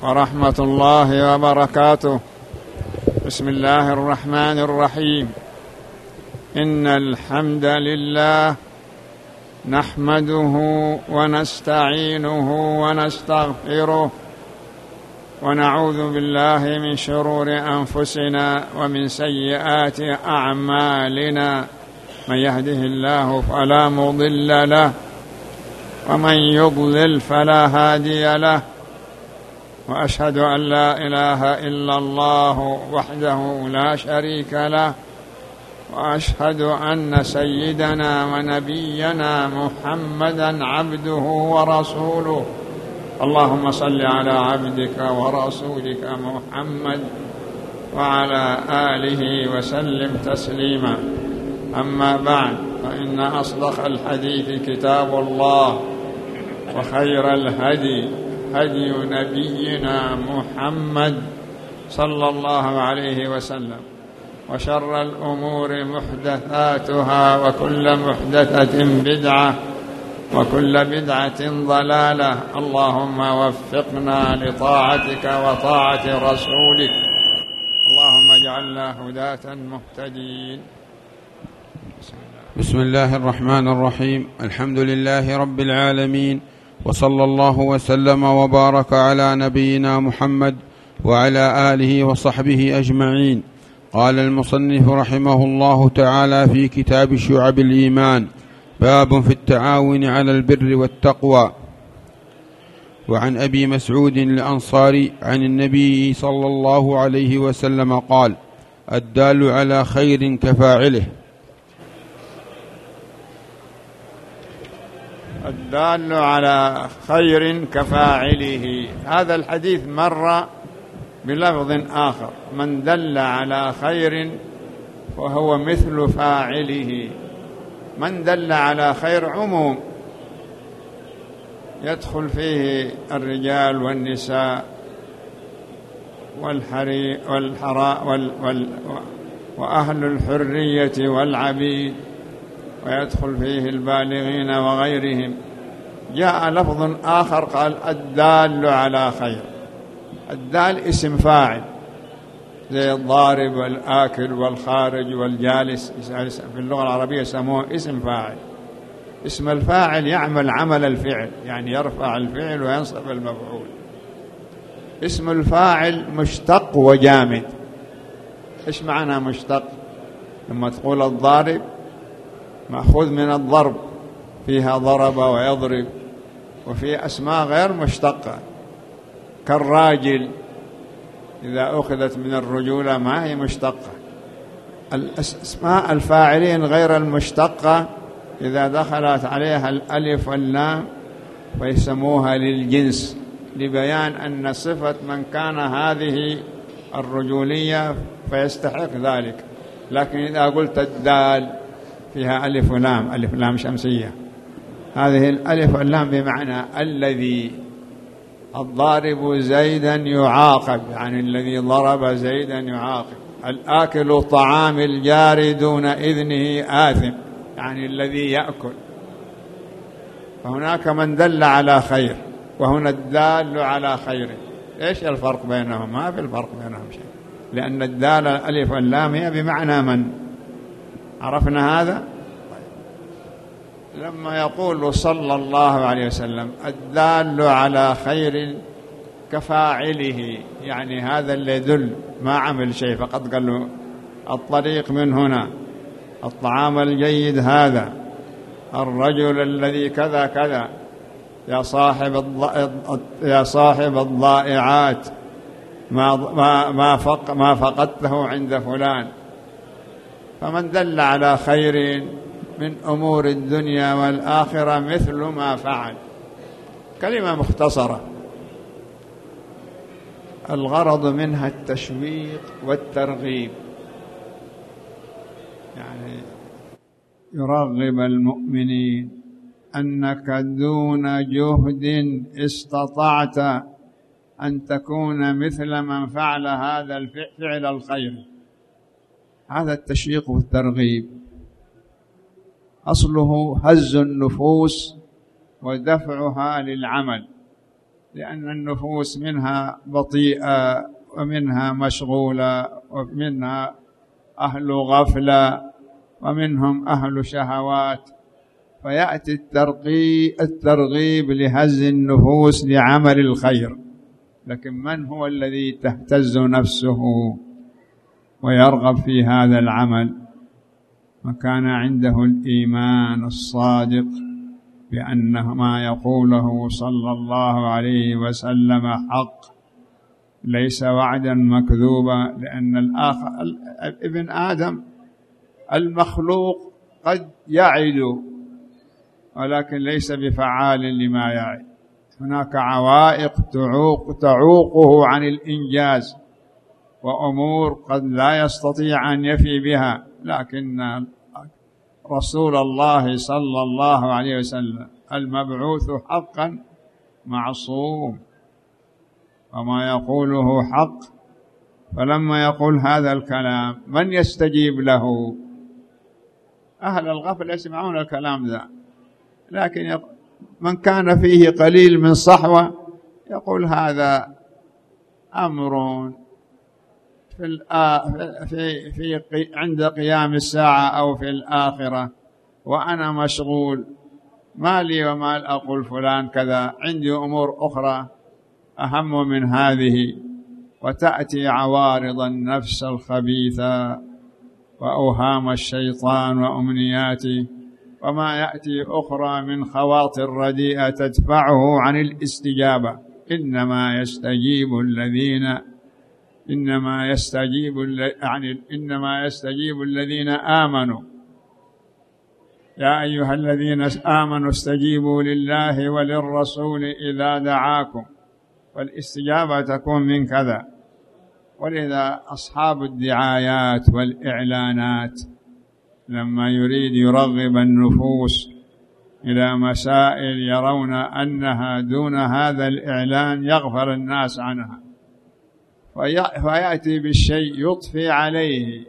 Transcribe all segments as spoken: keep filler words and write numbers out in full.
ورحمة الله وبركاته. بسم الله الرحمن الرحيم. إن الحمد لله نحمده ونستعينه ونستغفره ونعوذ بالله من شرور أنفسنا ومن سيئات أعمالنا، من يهده الله فلا مضل له ومن يضلل فلا هادي له، وأشهد أن لا إله إلا الله وحده لا شريك له، وأشهد أن سيدنا ونبينا محمدا عبده ورسوله. اللهم صل على عبدك ورسولك محمد وعلى آله وسلم تسليما. أما بعد، فإن أصدق الحديث كتاب الله، وخير الهدي هدي نبينا محمد صلى الله عليه وسلم، وشر الأمور محدثاتها، وكل محدثة بدعة، وكل بدعة ضلالة. اللهم وفقنا لطاعتك وطاعة رسولك، اللهم اجعلنا هداة مهتدين. بسم الله الرحمن الرحيم. الحمد لله رب العالمين، وصلى الله وسلم وبارك على نبينا محمد وعلى آله وصحبه أجمعين. قال المصنف رحمه الله تعالى في كتاب شعب الإيمان: باب في التعاون على البر والتقوى. وعن أبي مسعود الأنصاري عن النبي صلى الله عليه وسلم قال: الدال على خير كفاعله. الدال على خير كفاعله، هذا الحديث مر بلفظ آخر: من دل على خير وهو مثل فاعله. من دل على خير عموم يدخل فيه الرجال والنساء والحري والحراء وال وال وأهل الحرية والعبيد، ويدخل فيه البالغين وغيرهم. جاء لفظ آخر قال: الدال على خير. الدال اسم فاعل، زي الضارب والآكل والخارج والجالس، في اللغة العربية يسموه اسم فاعل. اسم الفاعل يعمل عمل الفعل، يعني يرفع الفعل وينصب المفعول. اسم الفاعل مشتق وجامد. إيش معنى مشتق؟ لما تقول الضارب مأخوذ من الضرب، فيها ضرب ويضرب، وفي أسماء غير مشتقة كالراجل، إذا أخذت من الرجولة ما هي مشتقة. الأسماء الفاعلين غير المشتقة إذا دخلت عليها الألف واللام فيسموها للجنس، لبيان أن صفة من كان هذه الرجولية فيستحق ذلك. لكن إذا قلت الدال فيها ألف ولام، ألف لام شمسية، هذه الألف واللام بمعنى الذي. الضارب زيدا يعاقب، يعني الذي ضرب زيدا يعاقب. الآكل طعام الجار دون إذنه آثم، يعني الذي يأكل. فهناك من دل على خير، وهنا الدال على خير. إيش الفرق بينهم؟ ما في الفرق بينهم شيء، لأن الدال الألف واللام هي بمعنى من. عرفنا هذا؟ لما يقول صلى الله عليه وسلم الدال على خير كفاعله، يعني هذا اللي يدل، ما عمل شيء فقط قال له الطريق من هنا، الطعام الجيد هذا، الرجل الذي كذا كذا، يا صاحب الض... يا صاحب الضائعات ما ما ما, فق... ما فقدته عند فلان. فمن دل على خير من أمور الدنيا والآخرة مثل ما فعل. كلمة مختصرة الغرض منها التشويق والترغيب، يعني يرغب المؤمنين أنك دون جهد استطعت أن تكون مثل من فعل هذا الفعل الخير. هذا التشويق والترغيب أصله هز النفوس ودفعها للعمل، لأن النفوس منها بطيئة ومنها مشغولة ومنها أهل غفلة ومنهم أهل شهوات، فيأتي الترغيب الترغيب لهز النفوس لعمل الخير. لكن من هو الذي تهتز نفسه ويرغب في هذا العمل؟ وكان عنده الإيمان الصادق بأن ما يقوله صلى الله عليه وسلم حق، ليس وعدا مكذوبا. لأن الآخر ابن آدم المخلوق قد يعد ولكن ليس بفعال لما يعد، هناك عوائق تعوق تعوقه عن الإنجاز وأمور قد لا يستطيع أن يفي بها. لكن رسول الله صلى الله عليه وسلم المبعوث حقا معصوم وما يقوله حق، فلما يقول هذا الكلام من يستجيب له؟ أهل الغفل يسمعون الكلام ذا، لكن من كان فيه قليل من صحوة يقول هذا أمر في في في عند قيام الساعة أو في الآخرة، وأنا مشغول، ما لي وما أقول فلان كذا، عندي أمور أخرى أهم من هذه. وتأتي عوارض النفس الخبيثة وأوهام الشيطان وأمنياته وما يأتي أخرى من خواطر رديئة تدفعه عن الاستجابة. إنما يستجيب الذين إنما يستجيب يعني إنما يستجيب الذين آمنوا. يا أيها الذين آمنوا استجيبوا لله وللرسول إذا دعاكم، والاستجابة تكون من كذا. ولذا أصحاب الدعايات والإعلانات لما يريد يرغب النفوس إلى مسائل يرون أنها دون هذا الإعلان يغفل الناس عنها، فيأتي بالشيء يضفي عليه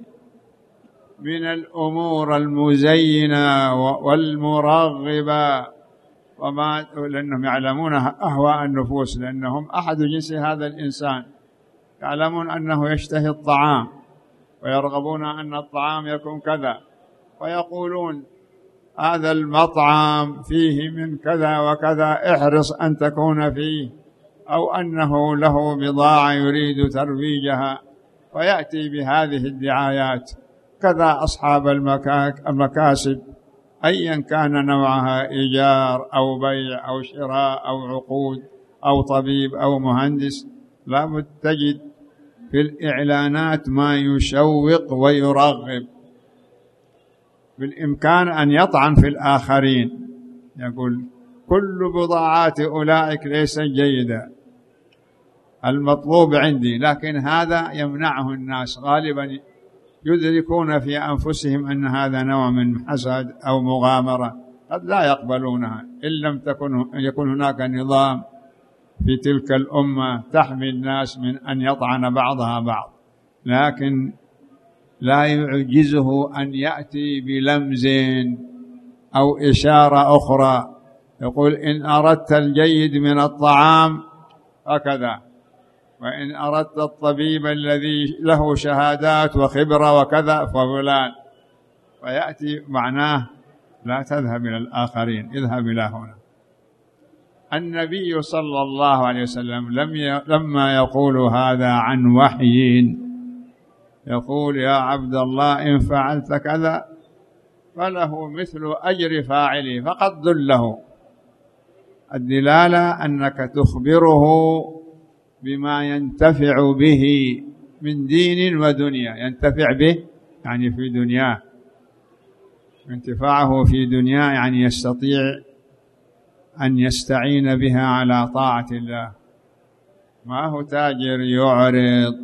من الأمور المزينة والمرغبة، وما لأنهم يعلمون أهواء النفوس، لأنهم أحد جنس هذا الإنسان، يعلمون أنه يشتهي الطعام ويرغبون أن الطعام يكون كذا، ويقولون هذا المطعم فيه من كذا وكذا احرص أن تكون فيه، أو أنه له بضاعة يريد ترويجها، ويأتي بهذه الدعايات. كذا أصحاب المكاسب أيا كان نوعها، إيجار أو بيع أو شراء أو عقود أو طبيب أو مهندس، لابد تجد في الإعلانات ما يشوق ويرغب. بالإمكان أن يطعن في الآخرين، يقول كل بضاعات أولئك ليست جيدة، المطلوب عندي، لكن هذا يمنعه الناس غالبا، يدركون في أنفسهم أن هذا نوع من حسد أو مغامرة، قد لا يقبلونها إن لم تكن يكون هناك نظام في تلك الأمة تحمي الناس من أن يطعن بعضها بعض. لكن لا يعجزه أن يأتي بلمز أو إشارة أخرى، يقول إن أردت الجيد من الطعام هكذا، وإن أردت الطبيب الذي له شهادات وخبرة وكذا ففلان، ويأتي معناه لا تذهب إلى الآخرين، اذهب إلى هنا. النبي صلى الله عليه وسلم لم ي... لما يقول هذا عن وحي، يقول يا عبد الله إن فعلت كذا فله مثل أجر فاعله، فقد دله. الدلالة أنك تخبره بما ينتفع به من دين ودنيا، ينتفع به يعني في دنياه، انتفاعه في دنياه يعني يستطيع أن يستعين بها على طاعة الله، ما هو تاجر يعرض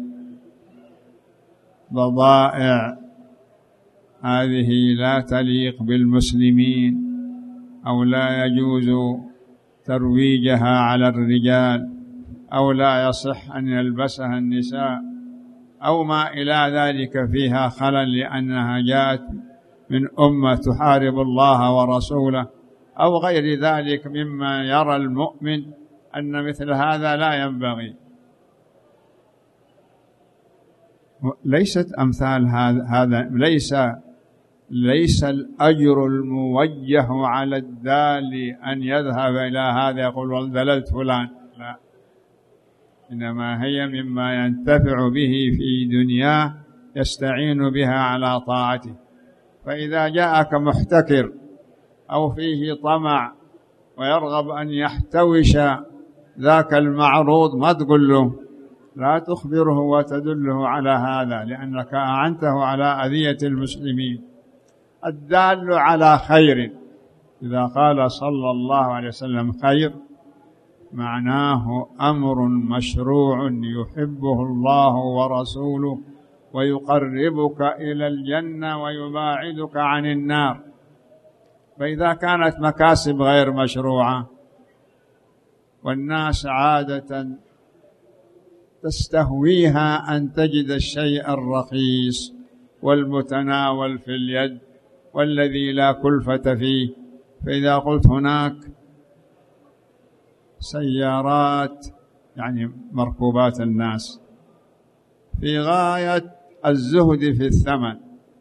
بضائع هذه لا تليق بالمسلمين أو لا يجوز ترويجها على الرجال أو لا يصح أن يلبسها النساء أو ما إلى ذلك فيها خلل لأنها جاءت من أمة تحارب الله ورسوله أو غير ذلك مما يرى المؤمن أن مثل هذا لا ينبغي. ليست أمثال هذا هذا ليس ليس الأجر الموجه على الدال أن يذهب إلى هذا يقول والدللت فلان، لا، إنما هي مما ينتفع به في دنياه يستعين بها على طاعته. فإذا جاءك محتكر أو فيه طمع ويرغب أن يحتوش ذاك المعروض، ما تقول له، لا تخبره وتدله على هذا، لأنك أعنته على أذية المسلمين. الدال على خير، إذا قال صلى الله عليه وسلم خير معناه أمر مشروع يحبه الله ورسوله ويقربك إلى الجنة ويباعدك عن النار. فإذا كانت مكاسب غير مشروعة، والناس عادة تستهويها أن تجد الشيء الرخيص والمتناول في اليد والذي لا كلفة فيه، فإذا قلت هناك سيارات يعني مركوبات الناس في غاية الزهد في الثمن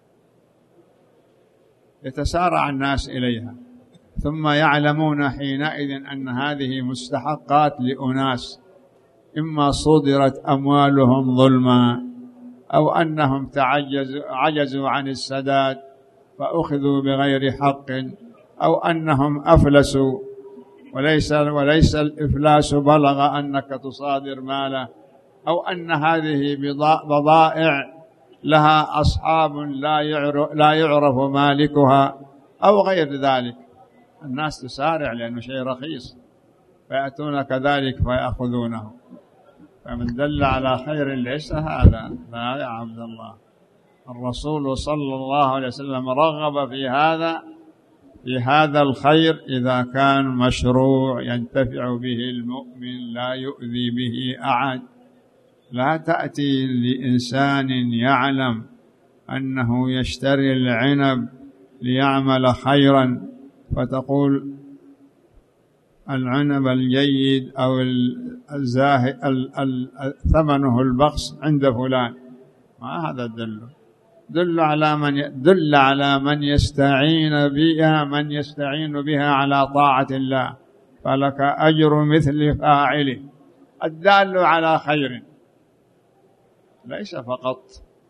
يتسارع الناس إليها، ثم يعلمون حينئذ أن هذه مستحقات لأناس إما صدرت أموالهم ظلما أو أنهم تعجزوا عجزوا عن السداد فأخذوا بغير حق، أو أنهم أفلسوا وليس وليس الإفلاس بلغ أنك تصادر ماله، أو أن هذه بضائع لها أصحاب لا يعرف, لا يعرف مالكها أو غير ذلك. الناس تسارع لأنه شيء رخيص فيأتون كذلك فيأخذونه. فمن دل على خير ليس هذا، لا يا عبد الله. الرسول صلى الله عليه وسلم رغب في هذا في هذا الخير إذا كان مشروع ينتفع به المؤمن لا يؤذي به أحد. لا تأتي لإنسان يعلم أنه يشتري العنب ليعمل خيرا فتقول العنب الجيد أو الزاهد ثمنه البخس عند فلان، ما هذا دل دل على من دل على من يستعين بها من يستعين بها على طاعة الله، فلك أجر مثل فاعله. الدال على خير ليس فقط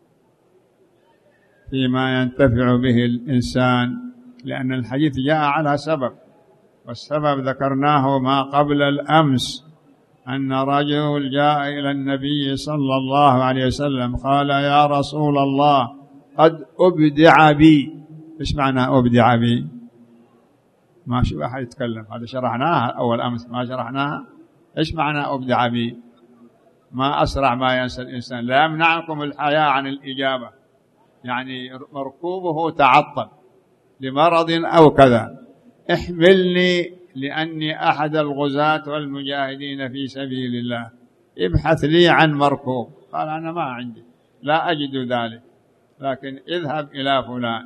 فيما ينتفع به الإنسان، لأن الحديث جاء على سبب، والسبب ذكرناه ما قبل الأمس، أن رجل جاء إلى النبي صلى الله عليه وسلم قال يا رسول الله قد أبدع بي. إيش معنى أبدع بي؟ ما شو أحد يتكلم، هذا شرحناها أول أمس ما شرحناها. إيش معنى أبدع بي؟ ما أسرع ما ينسى الإنسان. لا يمنعكم الحياة عن الإجابة، يعني مركوبه تعطل لمرض أو كذا، احملني لأني أحد الغزاة والمجاهدين في سبيل الله، ابحث لي عن مركوب. قال أنا ما عندي، لا أجد ذلك، لكن اذهب إلى فلان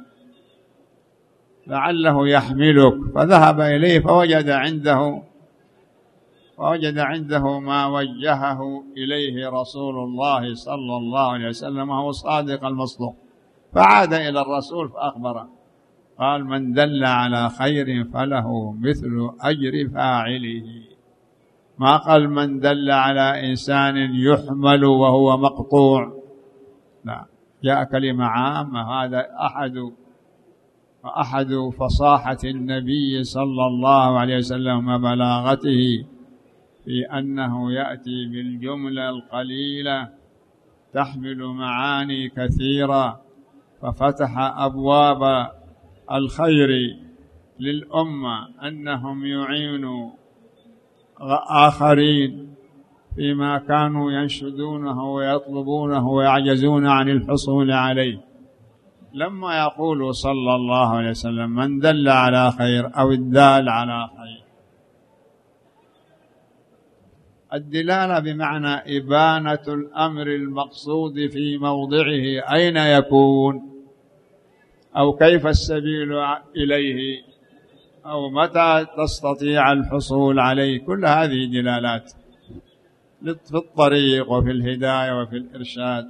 لعله يحملك. فذهب إليه فوجد عنده فوجد عنده ما وجهه إليه رسول الله صلى الله عليه وسلم، وهو الصادق المصدوق. فعاد إلى الرسول فأخبره، قال من دل على خير فله مثل أجر فاعله. ما قال من دل على إنسان يحمل وهو مقطوع، لا، جاء كلمة عامة. هذا أحد أحد فصاحة النبي صلى الله عليه وسلم وبلاغته في أنه يأتي بالجملة القليلة تحمل معاني كثيرة، ففتح أبواب الخير للأمة أنهم يعينوا آخرين فيما كانوا ينشدونه ويطلبونه ويعجزون عن الحصول عليه. لما يقول صلى الله عليه وسلم من دل على خير أو الدال على خير، الدلالة بمعنى إبانة الأمر المقصود في موضعه أين يكون أو كيف السبيل إليه أو متى تستطيع الحصول عليه. كل هذه دلالات في الطريق وفي الهداية وفي الإرشاد.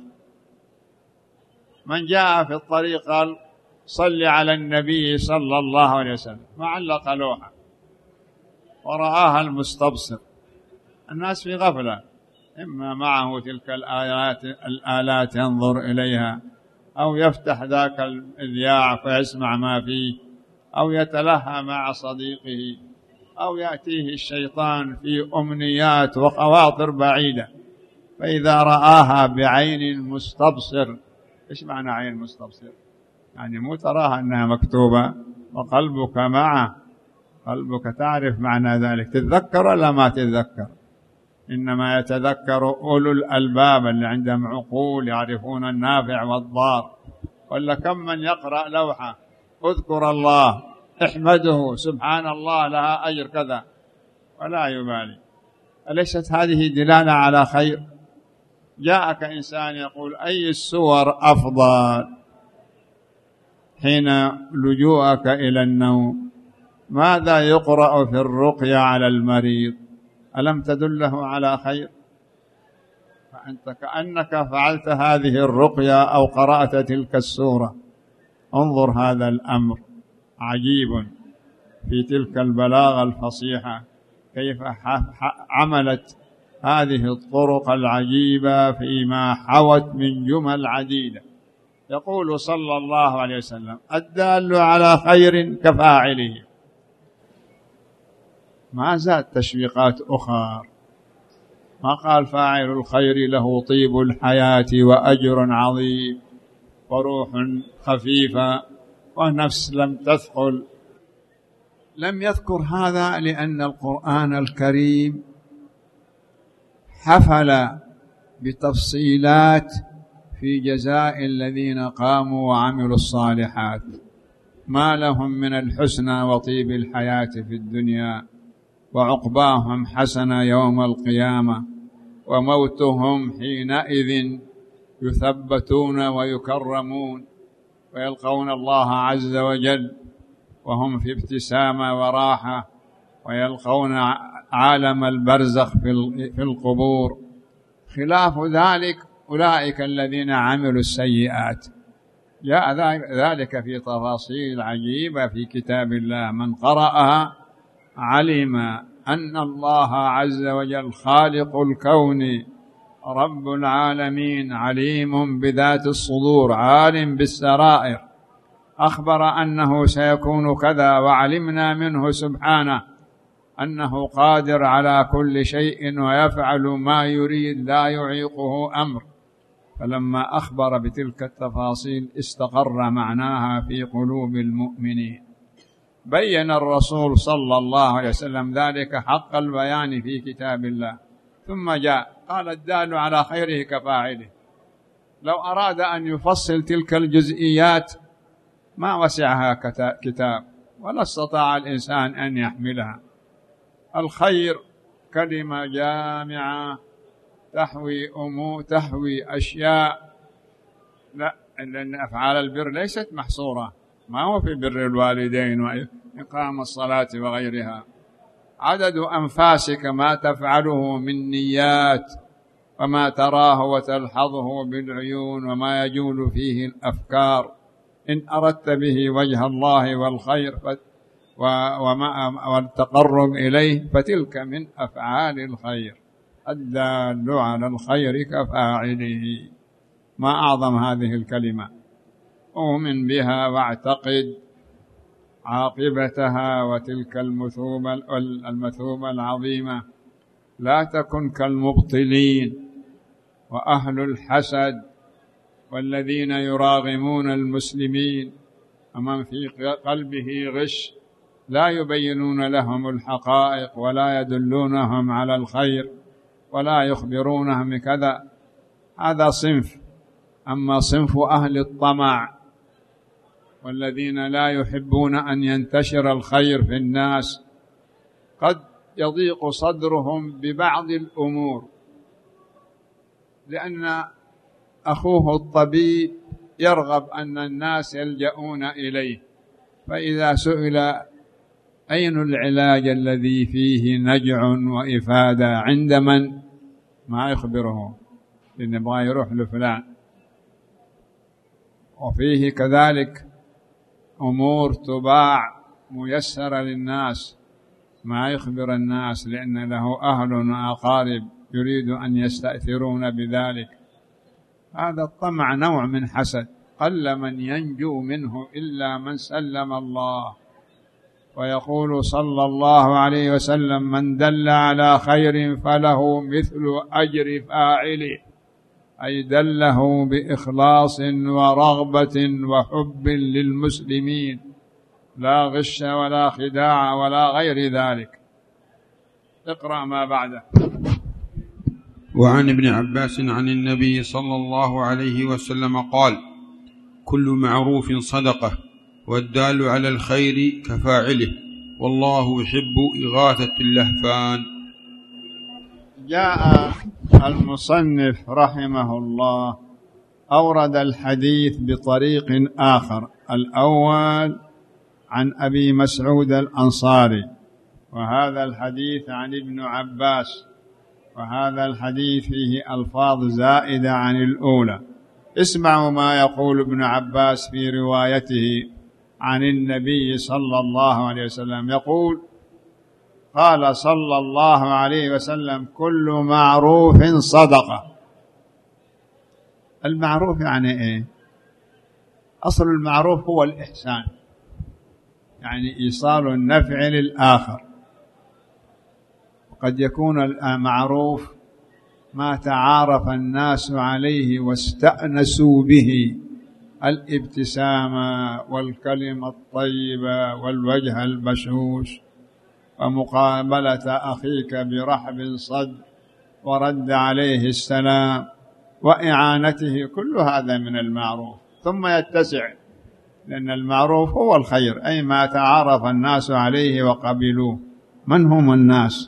من جاء في الطريق قال صل على النبي صلى الله عليه وسلم، ما علق لوحة ورآها المستبصر. الناس في غفلة، إما معه تلك الآيات الآلات ينظر إليها، أو يفتح ذاك الإذياع فيسمع ما فيه، أو يتلهى مع صديقه، أو يأتيه الشيطان في أمنيات وخواطر بعيدة. فإذا رآها بعين المستبصر، إيش معنى عين مستبصر؟ يعني مو تراها أنها مكتوبة وقلبك معه، قلبك تعرف معنى ذلك. تتذكر ولا ما تتذكر؟ إنما يتذكر أولو الألباب اللي عندهم عقول يعرفون النافع والضار. ولا كم من يقرأ لوحة اذكر الله، احمده، سبحان الله، لها أجر كذا، ولا يبالي. أليست هذه دلالة على خير؟ جاءك إنسان يقول أي السور أفضل حين لجوءك إلى النوم؟ ماذا يقرأ في الرقية على المريض؟ ألم تدله على خير؟ فأنت كأنك فعلت هذه الرقية أو قرأت تلك السورة. انظر هذا الأمر عجيب في تلك البلاغة الفصيحة، كيف عملت هذه الطرق العجيبة فيما حوت من جمل عديدة. يقول صلى الله عليه وسلم الدال على خير كفاعله. ما زاد تشويقات أخرى، ما قال فاعل الخير له طيب الحياة وأجر عظيم وروح خفيفة ونفس لم تثقل. لم يذكر هذا لأن القرآن الكريم حفل بتفصيلات في جزاء الذين قاموا وعملوا الصالحات، ما لهم من الحسنى وطيب الحياة في الدنيا، وعقباهم حسنة يوم القيامة، وموتهم حينئذ يثبتون ويكرمون ويلقون الله عز وجل وهم في ابتسامة وراحة، ويلقون عالم البرزخ في القبور. خلاف ذلك أولئك الذين عملوا السيئات. جاء ذلك في تفاصيل عجيبة في كتاب الله، من قرأها علم أن الله عز وجل خالق الكون رب العالمين، عليم بذات الصدور، عالم بالسرائر، أخبر أنه سيكون كذا، وعلمنا منه سبحانه أنه قادر على كل شيء ويفعل ما يريد لا يعيقه أمر. فلما أخبر بتلك التفاصيل استقر معناها في قلوب المؤمنين. بين الرسول صلى الله عليه وسلم ذلك حق البيان في كتاب الله، ثم جاء قال الدال على خيره كفاعله. لو أراد أن يفصل تلك الجزئيات ما وسعها كتاب، ولا استطاع الإنسان أن يحملها. الخير كلمة جامعة تحوي أمور، تحوي أشياء. لا، لأن أفعال البر ليست محصورة، ما هو في بر الوالدين وإقام الصلاة وغيرها. عدد أنفاسك ما تفعله من نيات، وما تراه وتلحظه بالعيون، وما يجول فيه الأفكار، إن أردت به وجه الله والخير والتقرب إليه فتلك من أفعال الخير. الدال على الخير كفاعله. ما أعظم هذه الكلمة. أؤمن بها واعتقد عاقبتها وتلك المثوبة المثوبة العظيمة. لا تكن كالمبطلين وأهل الحسد والذين يراغمون المسلمين، ومن في قلبه غش لا يبينون لهم الحقائق ولا يدلونهم على الخير ولا يخبرونهم كذا. هذا صنف. أما صنف أهل الطمع والذين لا يحبون أن ينتشر الخير في الناس، قد يضيق صدرهم ببعض الأمور، لأن أخوه الطبيب يرغب أن الناس يلجؤون إليه، فإذا سئل أين العلاج الذي فيه نجع وإفادة عند من؟ ما يخبره، لأن يبغى يروح لفلان. وفيه كذلك أمور تباع ميسرة للناس، ما يخبر الناس لأن له أهل وأقارب يريد أن يستأثرون بذلك. هذا الطمع نوع من حسد، قل من ينجو منه إلا من سلم الله. ويقول صلى الله عليه وسلم: من دل على خير فله مثل أجر فاعله، أي دله بإخلاص ورغبة وحب للمسلمين، لا غش ولا خداع ولا غير ذلك. اقرأ ما بعده. وعن ابن عباس عن النبي صلى الله عليه وسلم قال: كل معروف صدقة، والدال على الخير كفاعله، والله يحب إغاثة اللهفان. جاء المصنف رحمه الله أورد الحديث بطريق آخر. الأول عن أبي مسعود الأنصاري، وهذا الحديث عن ابن عباس، وهذا الحديث فيه ألفاظ زائدة عن الأولى. اسمعوا ما يقول ابن عباس في روايته عن النبي صلى الله عليه وسلم، يقول: قال صلى الله عليه وسلم: كل معروف صدقة. المعروف يعني إيه؟ أصل المعروف هو الإحسان، يعني إيصال النفع للآخر. وقد يكون المعروف ما تعارف الناس عليه واستأنسوا به، الابتسامة والكلمة الطيبة والوجه البشوش ومقابلة أخيك برحب صد ورد عليه السلام وإعانته، كل هذا من المعروف. ثم يتسع، لأن المعروف هو الخير، أي ما تعارف الناس عليه وقبلوه. من هم الناس؟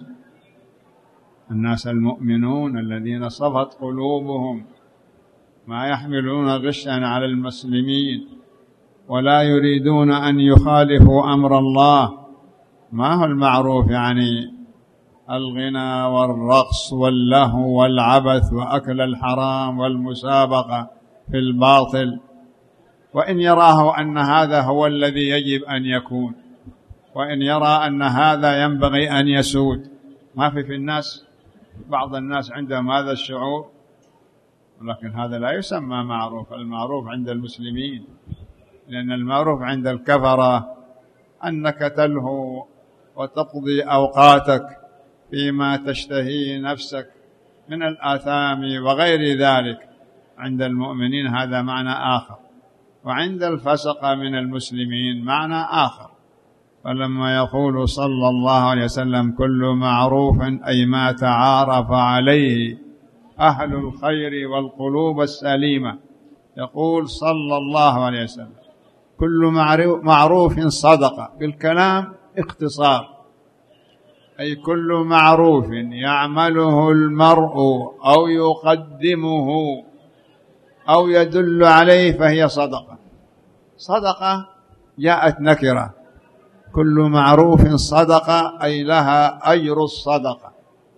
الناس المؤمنون الذين صفت قلوبهم، ما يحملون غشا على المسلمين ولا يريدون أن يخالفوا أمر الله. ما هو المعروف؟ يعني الغنى والرقص واللهو والعبث وأكل الحرام والمسابقة في الباطل، وإن يراه أن هذا هو الذي يجب أن يكون، وإن يرى أن هذا ينبغي أن يسود. ما في في الناس بعض الناس عندهم هذا الشعور، ولكن هذا لا يسمى معروف. المعروف عند المسلمين، لأن المعروف عند الكفرة أنك تلهو وتقضي أوقاتك فيما تشتهي نفسك من الآثام وغير ذلك. عند المؤمنين هذا معنى آخر، وعند الفسقة من المسلمين معنى آخر. فلما يقول صلى الله عليه وسلم: كل معروف، أي ما تعارف عليه أهل الخير والقلوب السليمة. يقول صلى الله عليه وسلم: كل معروف صدقة، بالكلام اختصار، أي كل معروف يعمله المرء أو يقدمه أو يدل عليه فهي صدقة. صدقة جاءت نكرة، كل معروف صدقة، أي لها أجر الصدقة.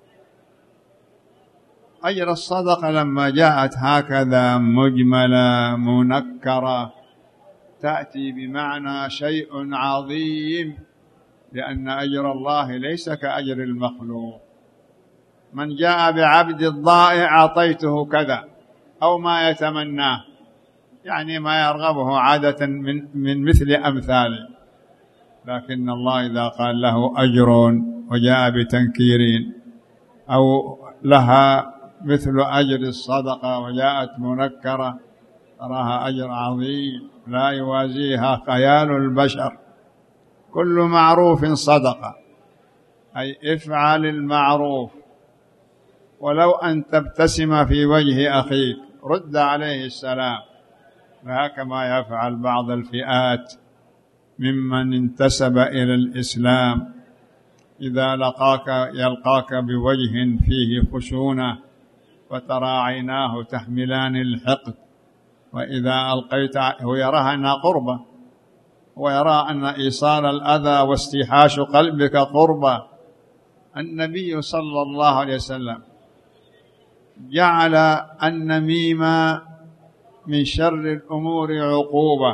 أجر الصدقة لما جاءت هكذا مجملة منكرة تأتي بمعنى شيء عظيم، لأن أجر الله ليس كأجر المخلوق. من جاء بعبد الضائع أعطيته كذا، أو ما يتمناه، يعني ما يرغبه عادة من, من مثل أمثاله. لكن الله إذا قال له أجر وجاء بتنكير، أو لها مثل أجر الصدقة وجاءت منكرة، تراها أجر عظيم لا يوازيها خيال البشر. كل معروف صدقة، أي افعل المعروف، ولو أن تبتسم في وجه أخيك، رد عليه السلام، كما يفعل بعض الفئات ممن انتسب إلى الإسلام. إذا لقاك يلقاك بوجه فيه خشونة وترى عيناه تحملان الحقد، وإذا ألقيت هو يراها أنها قربة، ويرى أن إيصال الأذى واستيحاش قلبك قربة. النبي صلى الله عليه وسلم جعل النميمة من شر الأمور عقوبة،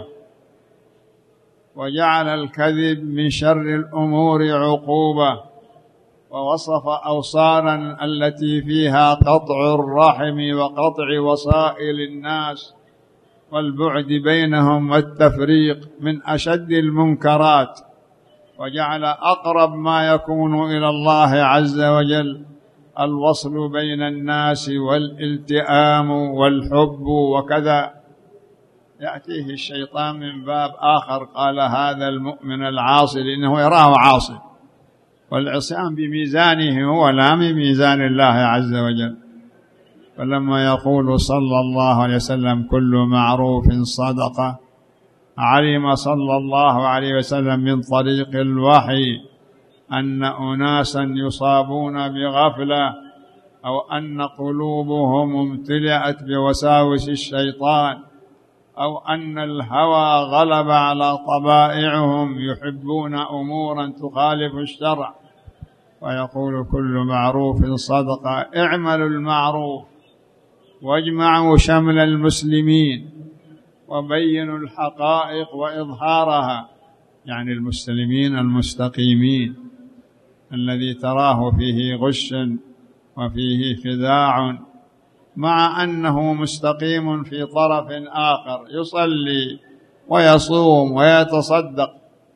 وجعل الكذب من شر الأمور عقوبة، ووصف أوصالا التي فيها قطع الرحم وقطع وسائل الناس والبعد بينهم والتفريق من أشد المنكرات، وجعل أقرب ما يكون إلى الله عز وجل الوصل بين الناس والالتئام والحب وكذا. يأتيه الشيطان من باب آخر، قال هذا المؤمن العاصي، لأنه يراه عاصي، والعصيان بميزانه هو لا بميزان الله عز وجل. فلما يقول صلى الله عليه وسلم كل معروف صدقة، علم صلى الله عليه وسلم من طريق الوحي أن أناسا يصابون بغفلة، أو أن قلوبهم امتلأت بوساوس الشيطان، أو أن الهوى غلب على طبائعهم يحبون أمورا تخالف الشرع، ويقول كل معروف صدقة. اعملوا المعروف واجمعوا شمل المسلمين وبينوا الحقائق وإظهارها، يعني المسلمين المستقيمين الذي تراه فيه غش وفيه خداع، مع أنه مستقيم في طرف آخر يصلي ويصوم ويتصدق.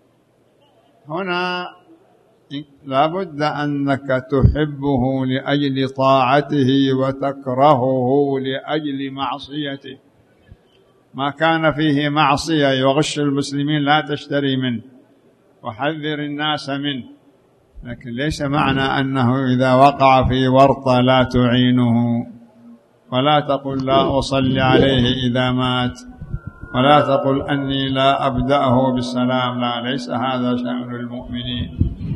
هنا لا بد أنك تحبه لأجل طاعته وتكرهه لأجل معصيته. ما كان فيه معصية يغش المسلمين لا تشتري منه، وحذر الناس منه، لكن ليس معنى أنه إذا وقع في ورطة لا تعينه، ولا تقل لا أصلي عليه إذا مات، ولا تقل أني لا أبدأه بالسلام، لا، ليس هذا شأن المؤمنين،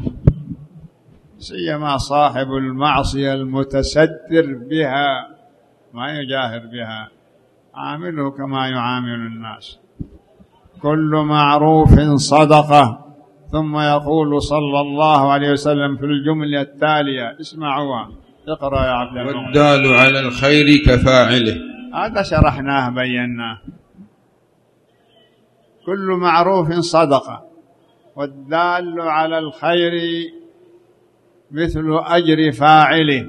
سيما صاحب المعصية المتستر بها ما يجاهر بها، عامله كما يعامل الناس. كل معروف صدقة. ثم يقول صلى الله عليه وسلم في الجملة التالية، اسمعوها، اقرأ يا عبد الله. والدال على الخير كفاعله. هذا شرحناه بيناه. كل معروف صدقة، والدال على الخير مثل أجر فاعله.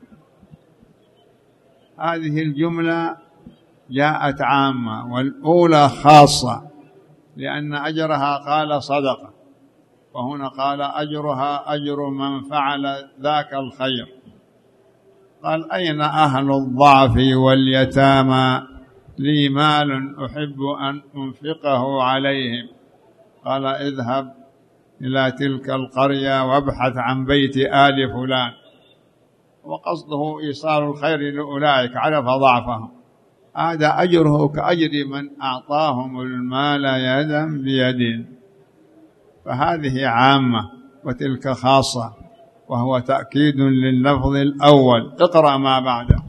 هذه الجملة جاءت عامة، والأولى خاصة، لأن أجرها قال صدقة، وهنا قال أجرها أجر من فعل ذاك الخير. قال أين أهل الضعف واليتامى؟ لي مال أحب أن أنفقه عليهم. قال اذهب إلى تلك القرية وابحث عن بيت آل فلان، وقصده إيصال الخير لأولئك، عرف ضعفهم. هذا أجره كأجر من أعطاهم المال يدا بيد. فهذه عامة وتلك خاصة، وهو تأكيد لللفظ الأول. اقرأ ما بعده.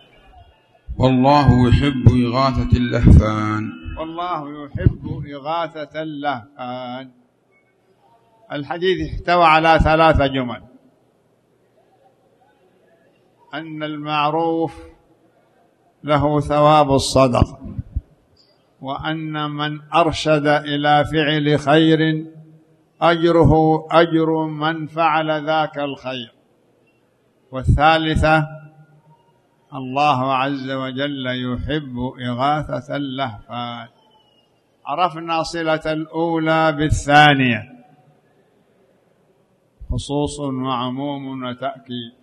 والله يحب إغاثة اللهفان. والله يحب إغاثة اللهفان. الحديث احتوى على ثلاثة جمل: أن المعروف له ثواب الصدقة، وأن من أرشد إلى فعل خير أجره أجر من فعل ذاك الخير. والثالثة الله عز وجل يحب إغاثة اللهفان. عرفنا صلة الأولى بالثانية، خصوص وعموم وتأكيد.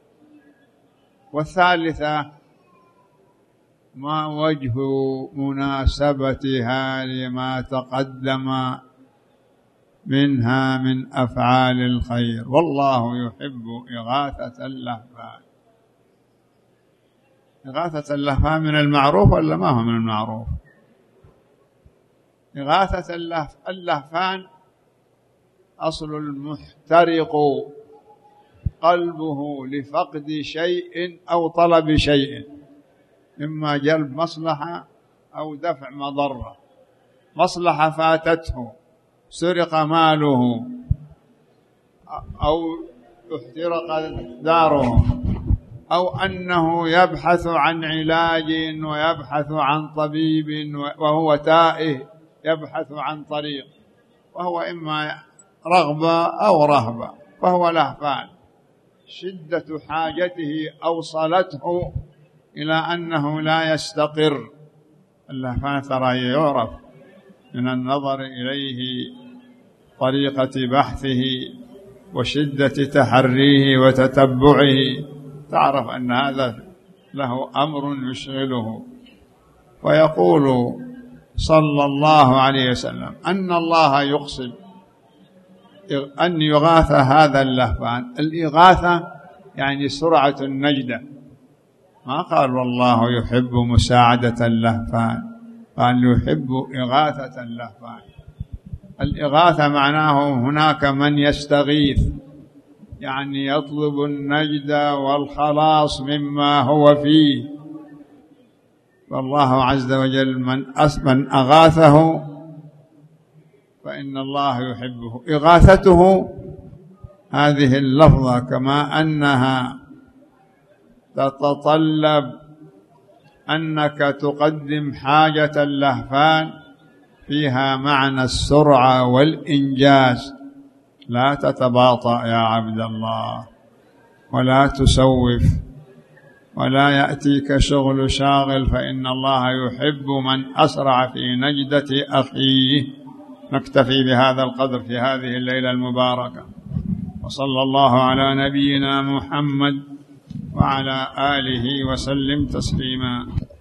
والثالثة ما وجه مناسبتها لما تقدم منها من أفعال الخير. والله يحب إغاثة اللهفان. إغاثة اللهفان من المعروف ولا ما هو من المعروف؟ إغاثة اللهفان أصل المحترق قلبه لفقد شيء أو طلب شيء، إما جلب مصلحة أو دفع مضرة. مصلحة فاتته سرق ماله أو احترق داره أو أنه يبحث عن علاج ويبحث عن طبيب وهو تائه يبحث عن طريق، وهو إما رغبة أو رهبة، فهو لهفان. شدة حاجته أوصلته إلى أنه لا يستقر. اللهفان ترى يعرف من النظر إليه، طريقة بحثه وشدة تحريه وتتبعه، تعرف أن هذا له أمر يشغله. ويقول صلى الله عليه وسلم أن الله يقصد أن يغاث هذا اللهفان. الإغاثة يعني سرعة النجدة، ما قال والله يحب مساعدة اللهفان، قال يحب إغاثة اللهفان. الإغاثة معناه هناك من يستغيث، يعني يطلب النجد والخلاص مما هو فيه، والله عز وجل من من أغاثه فإن الله يحبه. إغاثته هذه اللفظة كما أنها تتطلب أنك تقدم حاجة اللهفان، فيها معنى السرعة والإنجاز. لا تتباطأ يا عبد الله، ولا تسوف، ولا يأتيك شغل شاغل، فإن الله يحب من أسرع في نجدة أخيه. نكتفي بهذا القدر في هذه الليلة المباركة، وصلى الله على نبينا محمد وعلى آله وسلم تسليما.